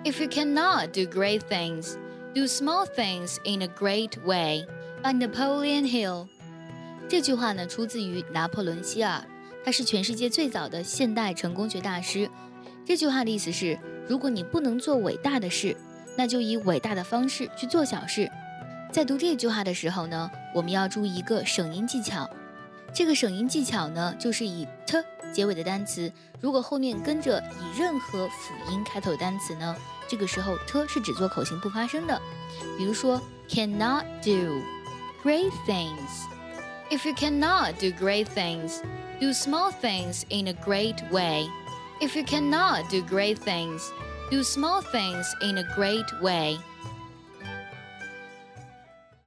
If you cannot do great things, do small things in a great way. By Napoleon Hill. 这句话呢，出自于拿破仑希尔，他是全世界最早的现代成功学大师。这句话的意思是，如果你不能做伟大的事，那就以伟大的方式去做小事。在读这句话的时候呢，我们要注意一个省音技巧。这个省音技巧呢，就是以 t 结尾的单词，如果后面跟着以任何辅音开头的单词呢，这个时候 t 是只做口型不发声的。比如说 cannot do great things. If you cannot do great things, do small things in a great way. If you cannot do great things, do small things in a great way.